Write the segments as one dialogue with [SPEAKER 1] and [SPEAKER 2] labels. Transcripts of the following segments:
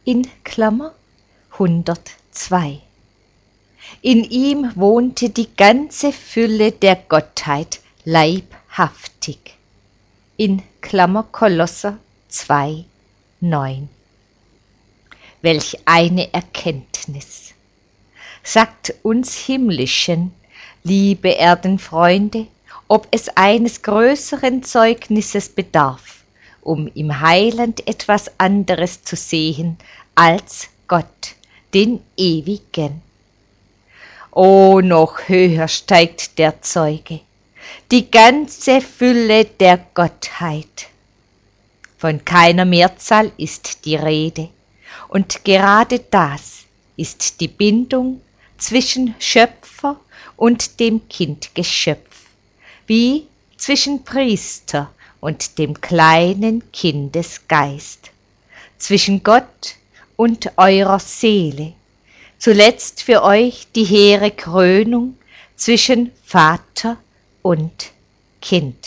[SPEAKER 1] in Klammer 102. In ihm wohnte die ganze Fülle der Gottheit leibhaftig, in Klammer Kolosser 2, 9. Welch eine Erkenntnis! Sagt uns Himmlischen, liebe Erdenfreunde, ob es eines größeren Zeugnisses bedarf, um im Heiland etwas anderes zu sehen als Gott, den Ewigen. O, noch höher steigt der Zeuge, die ganze Fülle der Gottheit. Von keiner Mehrzahl ist die Rede, und gerade das ist die Bindung zwischen Schöpfer und dem Kindgeschöpf, wie zwischen Priester und dem kleinen Kindesgeist, zwischen Gott und eurer Seele, zuletzt für euch die hehre Krönung zwischen Vater und Kind.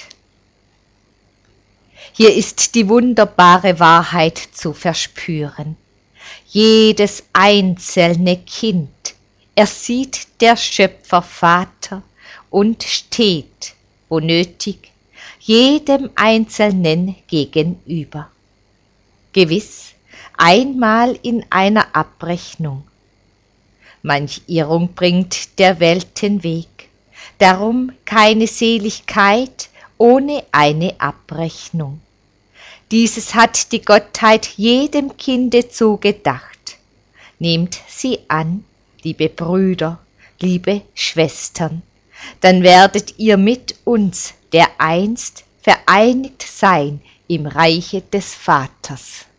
[SPEAKER 1] Hier ist die wunderbare Wahrheit zu verspüren. Jedes einzelne Kind ersieht der Schöpfer Vater und steht, wo nötig, jedem Einzelnen gegenüber. Gewiss, einmal in einer Abrechnung. Manch Irrung bringt der Welten Weg, darum keine Seligkeit ohne eine Abrechnung. Dieses hat die Gottheit jedem Kinde zugedacht. Nehmt sie an, liebe Brüder, liebe Schwestern, dann werdet ihr mit uns dereinst vereinigt sein im Reiche des Vaters.